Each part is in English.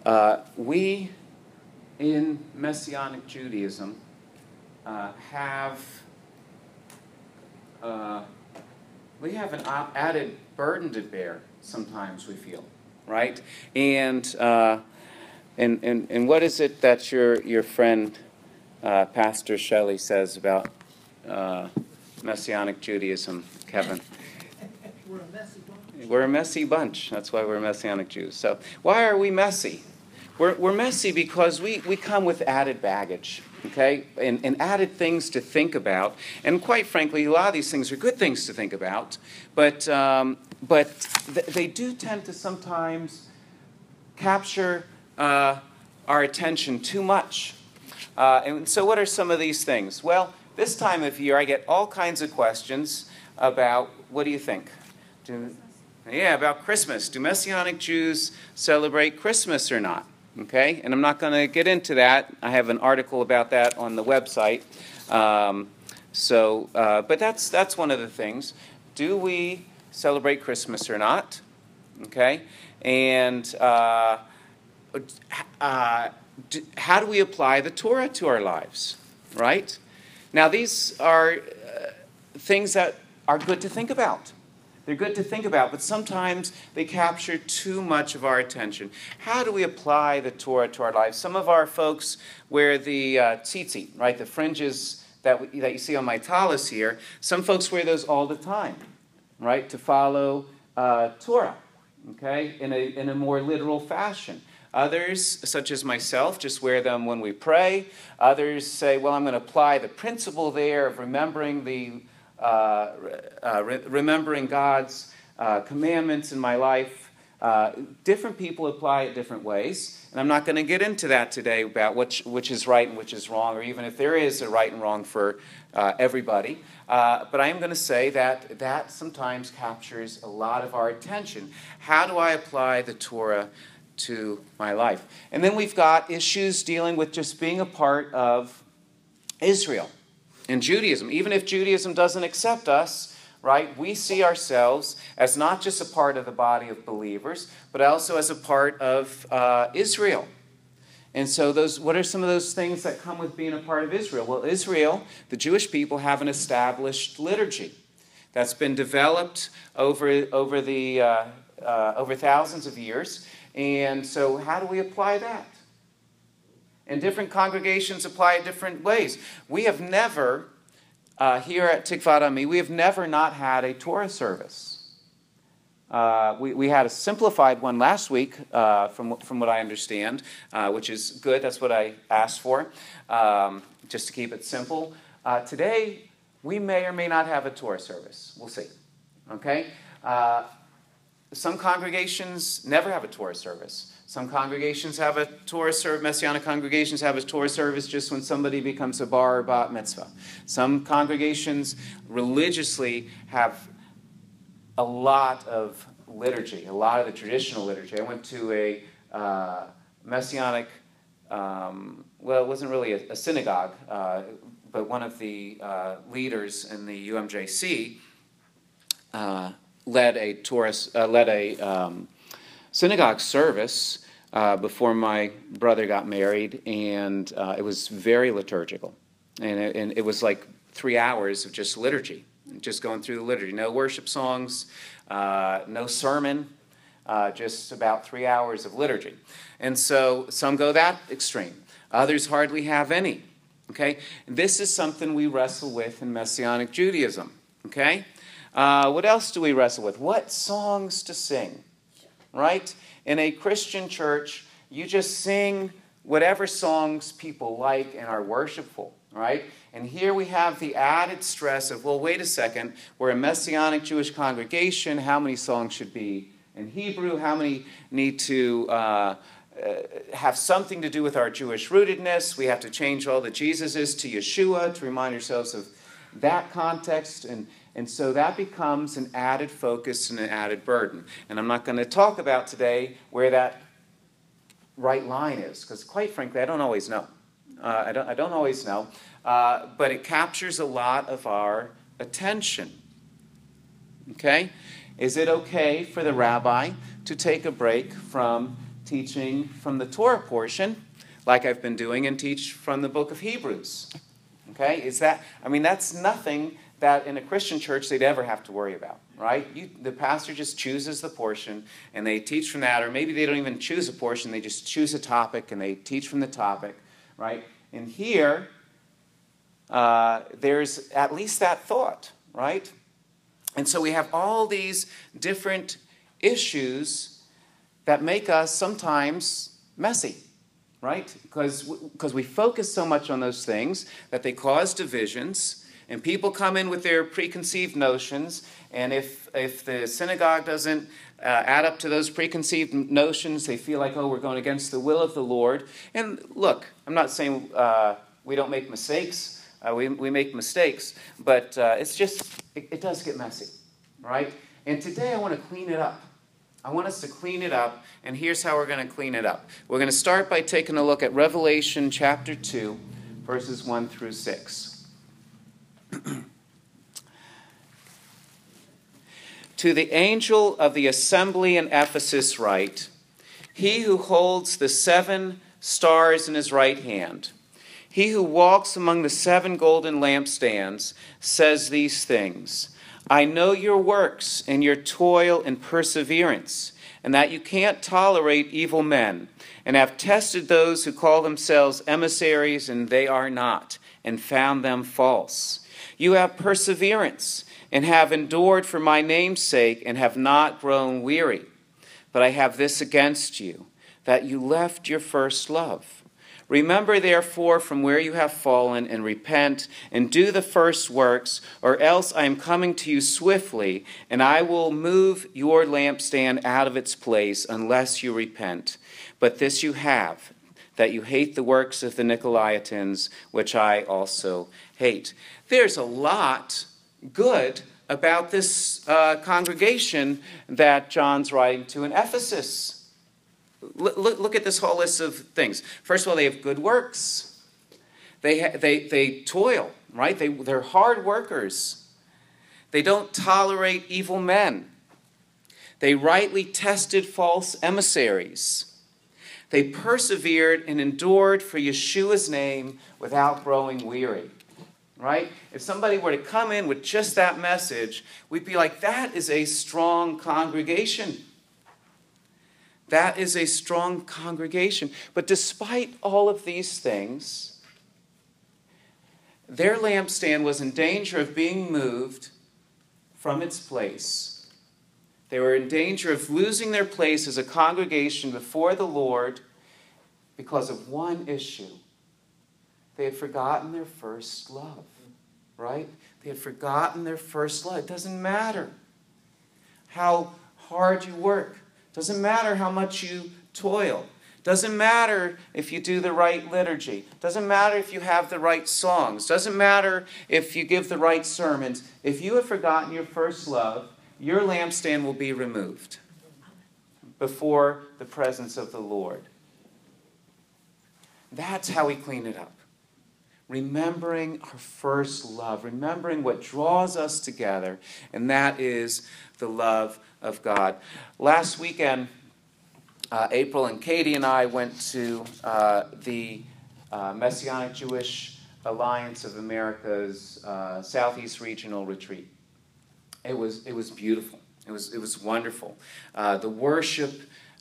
We in Messianic Judaism have an added burden to bear. Sometimes we feel, right? And what is it that your friend Pastor Shelley says about Messianic Judaism, Kevin? We're a messy bunch. We're a messy bunch. That's why we're Messianic Jews. So why are we messy? We're messy because we come with added baggage, okay, and added things to think about. And quite frankly, a lot of these things are good things to think about, but they do tend to sometimes capture our attention too much. And so what are some of these things? Well, this time of year I get all kinds of questions about, what do you think? About Christmas. Do Messianic Jews celebrate Christmas or not? Okay, and I'm not going to get into that. I have an article about that on the website. But that's one of the things. Do we celebrate Christmas or not? Okay, and how do we apply the Torah to our lives? Right? Now, these are things that are good to think about. They're good to think about, but sometimes they capture too much of our attention. How do we apply the Torah to our lives? Some of our folks wear the tzitzit, right, the fringes that you see on my talis here. Some folks wear those all the time, right, to follow Torah, okay, in a more literal fashion. Others, such as myself, just wear them when we pray. Others say, well, I'm going to apply the principle there of remembering remembering God's commandments in my life. Different people apply it different ways, and I'm not going to get into that today about which is right and which is wrong, or even if there is a right and wrong for everybody. But I am going to say that sometimes captures a lot of our attention. How do I apply the Torah to my life? And then we've got issues dealing with just being a part of Israel. In Judaism, even if Judaism doesn't accept us, right, we see ourselves as not just a part of the body of believers, but also as a part of Israel. And so what are some of those things that come with being a part of Israel? Well, Israel, the Jewish people, have an established liturgy that's been developed over thousands of years. And so how do we apply that? And different congregations apply it different ways. We have never, here at Tikvat Ami, we have never not had a Torah service. We had a simplified one last week, from what I understand, which is good. That's what I asked for, just to keep it simple. Today, we may or may not have a Torah service. We'll see. Okay? Some congregations never have a Torah service. Some congregations have a Torah service, Messianic congregations have a Torah service just when somebody becomes a bar or bat mitzvah. Some congregations religiously have a lot of liturgy, a lot of the traditional liturgy. I went to a Messianic, it wasn't really a synagogue, but one of the leaders in the UMJC led a synagogue service before my brother got married, and it was very liturgical. And it was like 3 hours of just liturgy, just going through the liturgy. No worship songs, no sermon, just about 3 hours of liturgy. And so some go that extreme. Others hardly have any. Okay? This is something we wrestle with in Messianic Judaism. Okay? What else do we wrestle with? What songs to sing? Right? In a Christian church, you just sing whatever songs people like and are worshipful, right? And here we have the added stress of, well, wait a second, we're a Messianic Jewish congregation, how many songs should be in Hebrew? How many need to have something to do with our Jewish rootedness? We have to change all the Jesuses to Yeshua to remind ourselves of that context, and so that becomes an added focus and an added burden. And I'm not going to talk about today where that right line is, because quite frankly, I don't always know. I don't always know. But it captures a lot of our attention. Okay? Is it okay for the rabbi to take a break from teaching from the Torah portion, like I've been doing, and teach from the book of Hebrews. Okay? That's nothing that in a Christian church they'd ever have to worry about, right? The pastor just chooses the portion, and they teach from that, or maybe they don't even choose a portion, they just choose a topic, and they teach from the topic, right? And here, there's at least that thought, right? And so we have all these different issues that make us sometimes messy, right? Because we focus so much on those things that they cause divisions, and people come in with their preconceived notions, and if the synagogue doesn't add up to those preconceived notions, they feel like, oh, we're going against the will of the Lord. And look, I'm not saying we don't make mistakes. We make mistakes, but it does get messy, right? And today I want to clean it up. I want us to clean it up, and here's how we're going to clean it up. We're going to start by taking a look at Revelation chapter 2, verses 1 through 6. To the angel of the assembly in Ephesus write, he who holds the 7 stars in his right hand, he who walks among the 7 golden lampstands, says these things. I know your works and your toil and perseverance, and that you can't tolerate evil men, and have tested those who call themselves emissaries, and they are not, and found them false. You have perseverance, and have endured for my name's sake, and have not grown weary. But I have this against you, that you left your first love. Remember, therefore, from where you have fallen, and repent, and do the first works, or else I am coming to you swiftly, and I will move your lampstand out of its place, unless you repent. But this you have, that you hate the works of the Nicolaitans, which I also hate. There's a lot good about this congregation that John's writing to in Ephesus. Look at this whole list of things. First of all, they have good works. They toil, right? They're hard workers. They don't tolerate evil men. They rightly tested false emissaries. They persevered and endured for Yeshua's name without growing weary. Right? If somebody were to come in with just that message, we'd be like, that is a strong congregation. That is a strong congregation. But despite all of these things, their lampstand was in danger of being moved from its place. They were in danger of losing their place as a congregation before the Lord because of one issue. They had forgotten their first love, right? They had forgotten their first love. It doesn't matter how hard you work. It doesn't matter how much you toil. It doesn't matter if you do the right liturgy. It doesn't matter if you have the right songs. It doesn't matter if you give the right sermons. If you have forgotten your first love, your lampstand will be removed before the presence of the Lord. That's how we clean it up. Remembering our first love, remembering what draws us together, and that is the love of God. Last weekend, April and Katie and I went to the Messianic Jewish Alliance of America's Southeast Regional Retreat. It was beautiful. It was wonderful. The worship,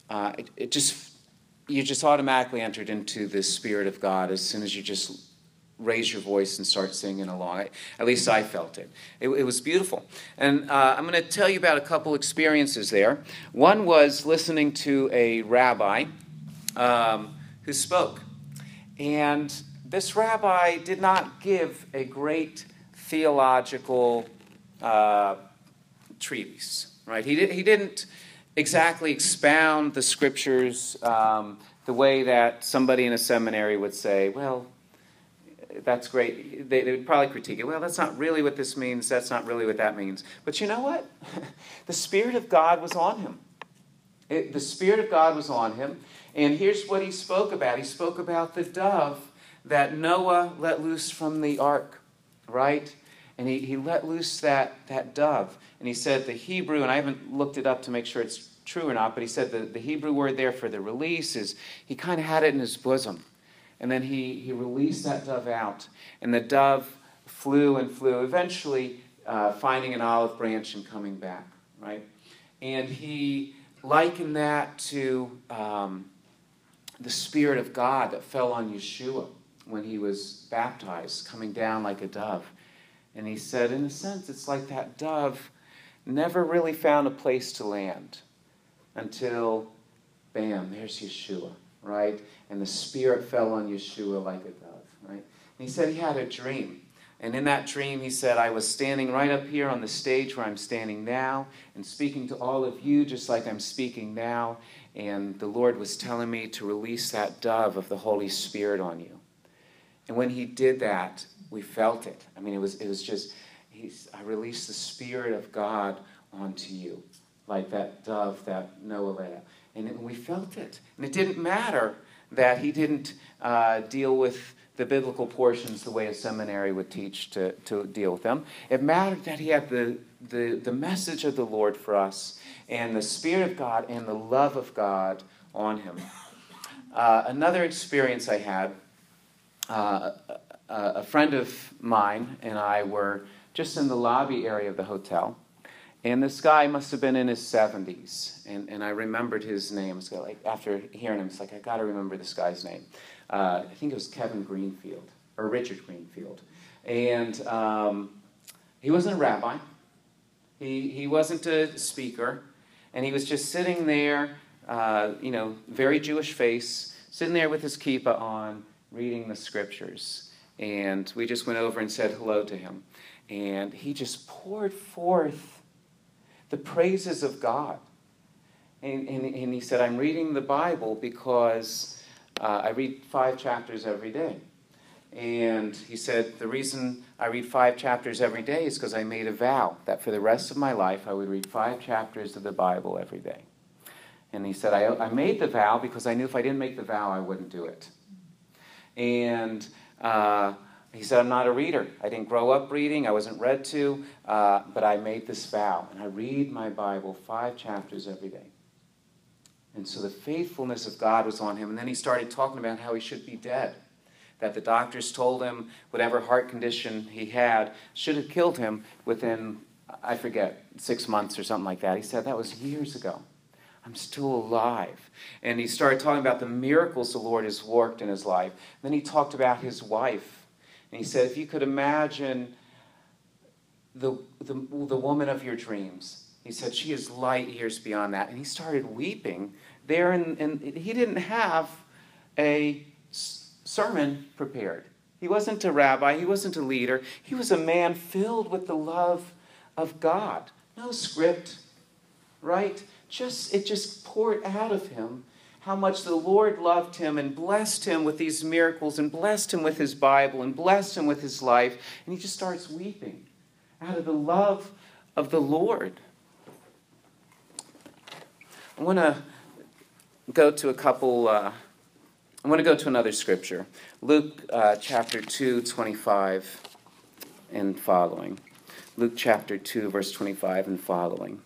you just automatically entered into the Spirit of God as soon as you just raise your voice and start singing along. At least I felt it. It was beautiful. And I'm going to tell you about a couple experiences there. One was listening to a rabbi who spoke. And this rabbi did not give a great theological treatise, right? He didn't exactly expound the scriptures the way that somebody in a seminary would say, well, that's great. They would probably critique it. Well, that's not really what this means. That's not really what that means. But you know what? The Spirit of God was on him. The Spirit of God was on him. And here's what he spoke about. He spoke about the dove that Noah let loose from the ark, right? And he let loose that dove. And he said the Hebrew, and I haven't looked it up to make sure it's true or not, but he said the Hebrew word there for the release is he kind of had it in his bosom. And then he released that dove out. And the dove flew and flew, eventually finding an olive branch and coming back, right? And he likened that to the Spirit of God that fell on Yeshua when he was baptized, coming down like a dove. And he said, in a sense, it's like that dove never really found a place to land until, bam, there's Yeshua, right? And the Spirit fell on Yeshua like a dove, right? And he said he had a dream. And in that dream, he said, I was standing right up here on the stage where I'm standing now and speaking to all of you just like I'm speaking now. And the Lord was telling me to release that dove of the Holy Spirit on you. And when he did that, we felt it. I mean, it was just, I released the Spirit of God onto you, like that dove that Noah let out. And we felt it. And it didn't matter that he didn't deal with the biblical portions the way a seminary would teach to deal with them. It mattered that he had the message of the Lord for us and the Spirit of God and the love of God on him. Another experience I had, a friend of mine and I were just in the lobby area of the hotel. And this guy must have been in his 70s. And I remembered his name. It's like, after hearing him, it's like, I got to remember this guy's name. I think it was Kevin Greenfield, or Richard Greenfield. And he wasn't a rabbi. He wasn't a speaker. And he was just sitting there, very Jewish face, sitting there with his kippah on, reading the scriptures. And we just went over and said hello to him. And he just poured forth the praises of God. And he said, I'm reading the Bible because I read 5 chapters every day. And he said, the reason I read 5 chapters every day is because I made a vow that for the rest of my life I would read 5 chapters of the Bible every day. And he said, I made the vow because I knew if I didn't make the vow, I wouldn't do it. And he said, I'm not a reader. I didn't grow up reading. I wasn't read to. But I made this vow. And I read my Bible 5 chapters every day. And so the faithfulness of God was on him. And then he started talking about how he should be dead. That the doctors told him whatever heart condition he had should have killed him within, I forget, 6 months or something like that. He said, that was years ago. I'm still alive. And he started talking about the miracles the Lord has worked in his life. Then he talked about his wife. And he said, if you could imagine the woman of your dreams, he said, she is light years beyond that. And he started weeping there. And he didn't have a sermon prepared. He wasn't a rabbi. He wasn't a leader. He was a man filled with the love of God. No script, right? It just poured out of him how much the Lord loved him and blessed him with these miracles and blessed him with his Bible and blessed him with his life. And he just starts weeping out of the love of the Lord. I want to go to another scripture. Luke chapter 2, 25 and following. Luke chapter 2, verse 25 and following.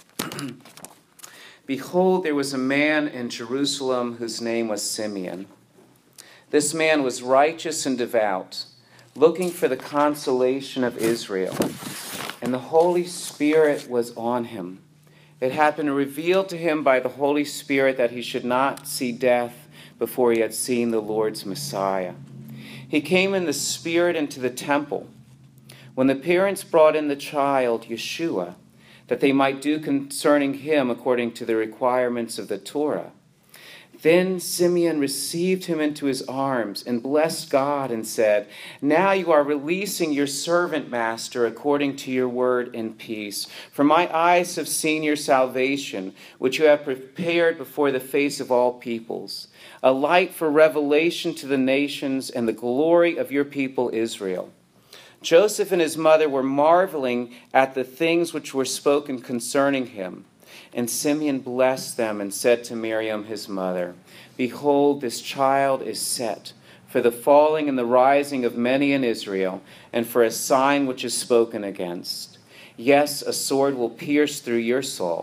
Behold, there was a man in Jerusalem whose name was Simeon. This man was righteous and devout, looking for the consolation of Israel. And the Holy Spirit was on him. It had been revealed to him by the Holy Spirit that he should not see death before he had seen the Lord's Messiah. He came in the Spirit into the temple. When the parents brought in the child, Yeshua, that they might do concerning him according to the requirements of the Torah. Then Simeon received him into his arms and blessed God and said, now you are releasing your servant, Master, according to your word in peace. For my eyes have seen your salvation, which you have prepared before the face of all peoples, a light for revelation to the nations and the glory of your people Israel. Joseph and his mother were marveling at the things which were spoken concerning him. And Simeon blessed them and said to Miriam, his mother, behold, this child is set for the falling and the rising of many in Israel, and for a sign which is spoken against. Yes, a sword will pierce through your soul,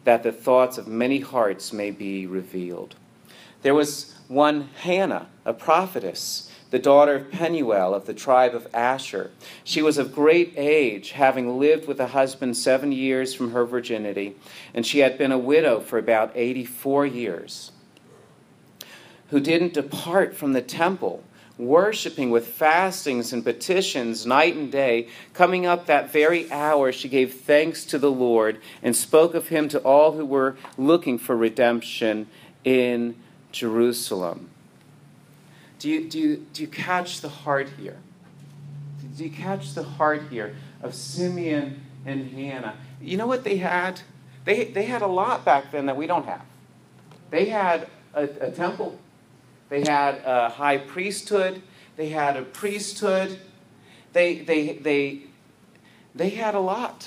that the thoughts of many hearts may be revealed. There was one Hannah, a prophetess, the daughter of Penuel of the tribe of Asher. She was of great age, having lived with a husband 7 years from her virginity, and she had been a widow for about 84 years, who didn't depart from the temple, worshiping with fastings and petitions night and day. Coming up that very hour, she gave thanks to the Lord and spoke of him to all who were looking for redemption in Jerusalem. Do you catch the heart here? Do you catch the heart here of Simeon and Hannah? You know what they had? They had a lot back then that we don't have. They had a temple. They had a high priesthood. They had a priesthood. They had a lot.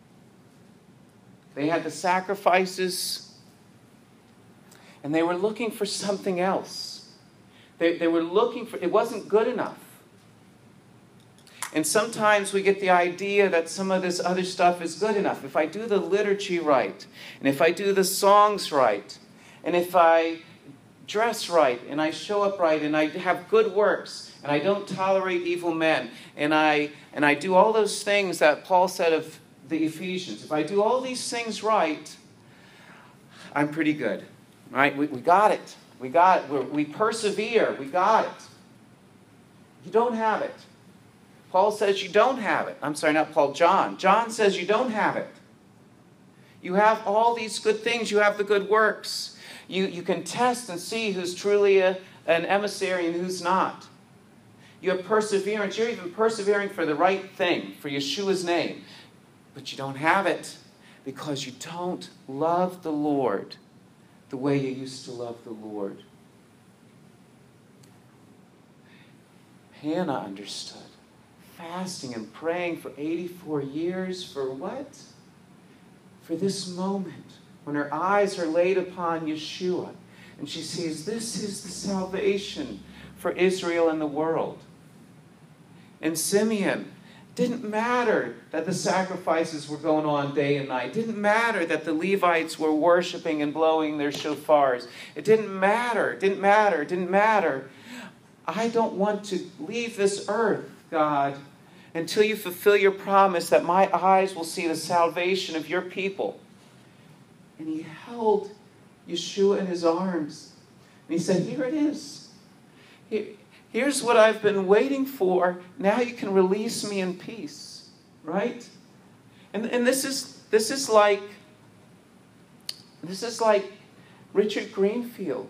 They had the sacrifices. And they were looking for something else. They were looking for, it wasn't good enough. And sometimes we get the idea that some of this other stuff is good enough. If I do the liturgy right, and if I do the songs right, and if I dress right, and I show up right, and I have good works, and I don't tolerate evil men, and I do all those things that Paul said of the Ephesians. If I do all these things right, I'm pretty good. Right? We got it. We got it. We persevere. We got it. You don't have it. Paul says you don't have it. I'm sorry, not Paul, John. John says you don't have it. You have all these good things. You have the good works. You can test and see who's truly an emissary and who's not. You have perseverance. You're even persevering for the right thing, for Yeshua's name. But you don't have it because you don't love the Lord the way you used to love the Lord. Hannah understood. Fasting and praying for 84 years for what? For this moment when her eyes are laid upon Yeshua and she sees this is the salvation for Israel and the world. And Simeon, didn't matter that the sacrifices were going on day and night. It didn't matter that the Levites were worshiping and blowing their shofars. It didn't matter. It didn't matter. It didn't matter. I don't want to leave this earth, God, until you fulfill your promise that my eyes will see the salvation of your people. And he held Yeshua in his arms. And he said, here it is. Here's what I've been waiting for. Now you can release me in peace. Right? And this is like Richard Greenfield.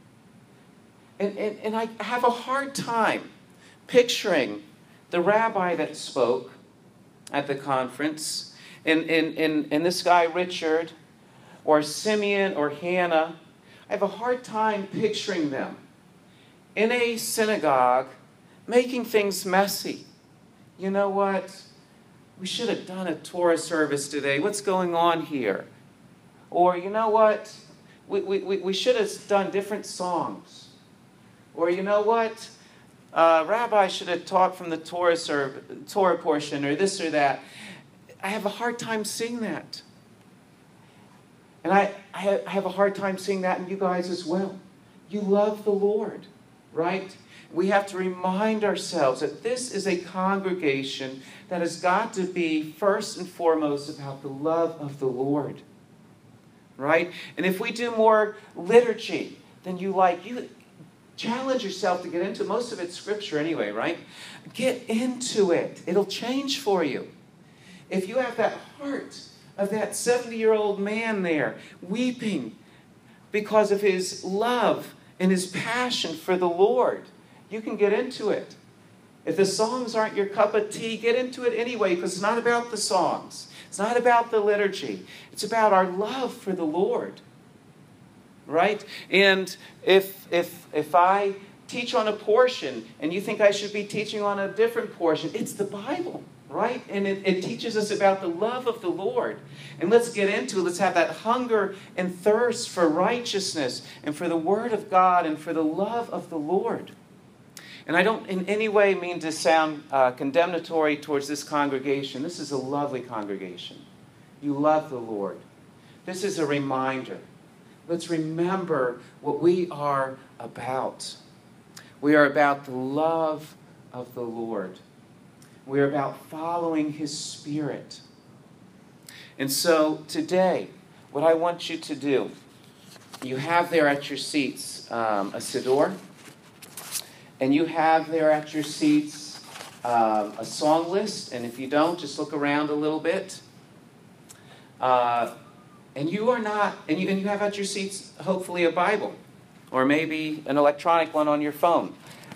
And I have a hard time picturing the rabbi that spoke at the conference, and this guy Richard, or Simeon, or Hannah. I have a hard time picturing them in a synagogue making things messy. You know what? We should have done a Torah service today. What's going on here? Or you know what? We should have done different songs. Or you know what? Rabbi should have taught from the Torah portion, or this or that. I have a hard time seeing that. And I have a hard time seeing that in you guys as well. You love the Lord, right? We have to remind ourselves that this is a congregation that has got to be first and foremost about the love of the Lord, right? And if we do more liturgy than you challenge yourself to get into. Most of it's scripture anyway, right? Get into it. It'll change for you. If you have that heart of that 70-year-old man there weeping because of his love and his passion for the Lord, you can get into it. If the songs aren't your cup of tea, get into it anyway, because it's not about the songs. It's not about the liturgy. It's about our love for the Lord. Right? And if I teach on a portion and you think I should be teaching on a different portion, it's the Bible, right? And it teaches us about the love of the Lord. And let's get into it. Let's have that hunger and thirst for righteousness and for the Word of God and for the love of the Lord. And I don't in any way mean to sound condemnatory towards this congregation. This is a lovely congregation. You love the Lord. This is a reminder. Let's remember what we are about. We are about the love of the Lord. We are about following His Spirit. And so today, what I want you to do, you have there at your seats a siddur, and you have there at your seats a song list. And if you don't, just look around a little bit. And you have at your seats hopefully a Bible, or maybe an electronic one on your phone.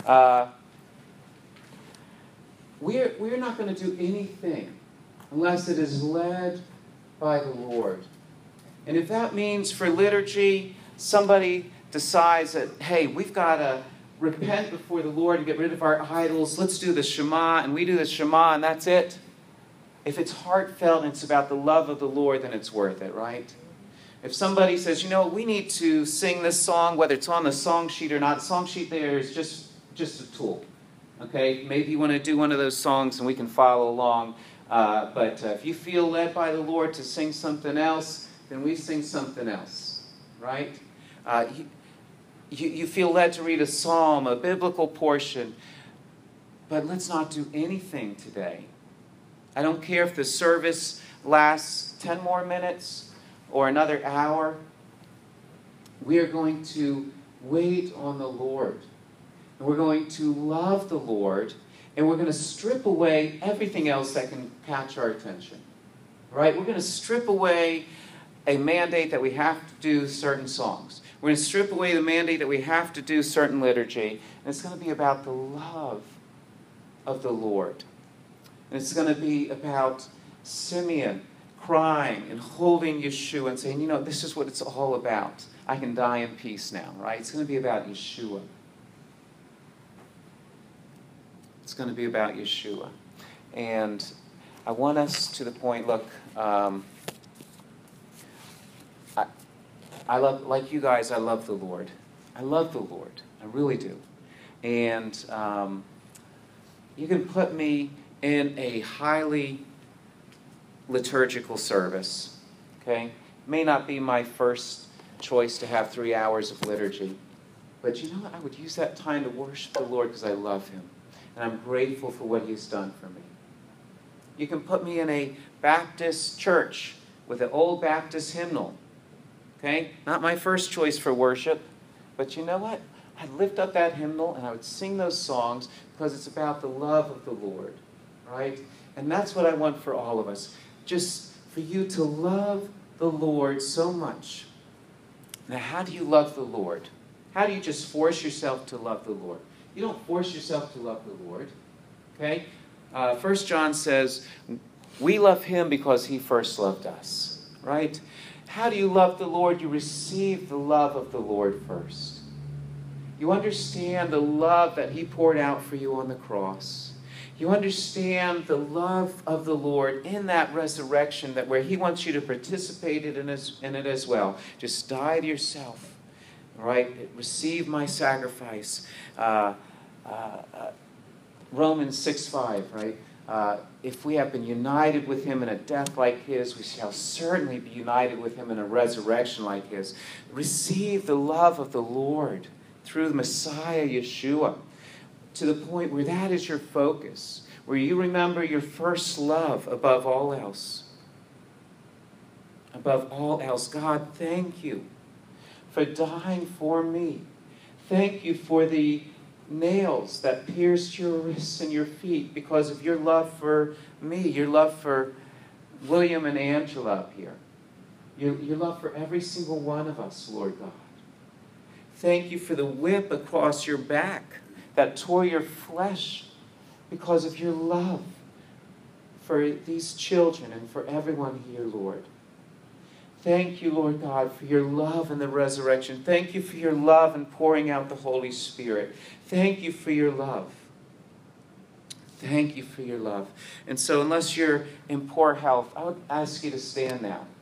We're not going to do anything unless it is led by the Lord. And if that means for liturgy, somebody decides that, hey, we've got to repent before the Lord and get rid of our idols. Let's do the Shema, and we do the Shema, and that's it. If it's heartfelt and it's about the love of the Lord, then it's worth it, right? If somebody says, we need to sing this song, whether it's on the song sheet or not, the song sheet there is just a tool. Okay? Maybe you want to do one of those songs and we can follow along. But if you feel led by the Lord to sing something else, then we sing something else, right? You feel led to read a psalm, a biblical portion, but let's not do anything today. I don't care if the service lasts 10 more minutes or another hour. We are going to wait on the Lord. And we're going to love the Lord. And we're going to strip away everything else that can catch our attention. Right? We're going to strip away a mandate that we have to do certain songs. We're going to strip away the mandate that we have to do certain liturgy. And it's going to be about the love of the Lord. And it's going to be about Simeon crying and holding Yeshua and saying, this is what it's all about. I can die in peace now, right? It's going to be about Yeshua. It's going to be about Yeshua. And I want us to the point, look, I love, like you guys, I love the Lord. I love the Lord. I really do. And you can put me in a highly liturgical service, okay? It may not be my first choice to have 3 hours of liturgy, but you know what? I would use that time to worship the Lord because I love Him, and I'm grateful for what He's done for me. You can put me in a Baptist church with an old Baptist hymnal, okay? Not my first choice for worship, but you know what? I'd lift up that hymnal and I would sing those songs because it's about the love of the Lord. Right? And that's what I want for all of us. Just for you to love the Lord so much. Now, how do you love the Lord? How do you just force yourself to love the Lord? You don't force yourself to love the Lord. Okay? 1 John says, we love Him because He first loved us. Right? How do you love the Lord? You receive the love of the Lord first. You understand the love that He poured out for you on the cross. You understand the love of the Lord in that resurrection, that where He wants you to participate in it as well. Just die to yourself, right? Receive my sacrifice. Romans 6:5, right? If we have been united with Him in a death like His, we shall certainly be united with Him in a resurrection like His. Receive the love of the Lord through the Messiah, Yeshua, to the point where that is your focus, where you remember your first love above all else. Above all else. God, thank you for dying for me. Thank you for the nails that pierced your wrists and your feet because of your love for me, your love for William and Angela up here, your love for every single one of us, Lord God. Thank you for the whip across your back that tore your flesh because of your love for these children and for everyone here, Lord. Thank you, Lord God, for your love in the resurrection. Thank you for your love in pouring out the Holy Spirit. Thank you for your love. Thank you for your love. And so unless you're in poor health, I would ask you to stand now.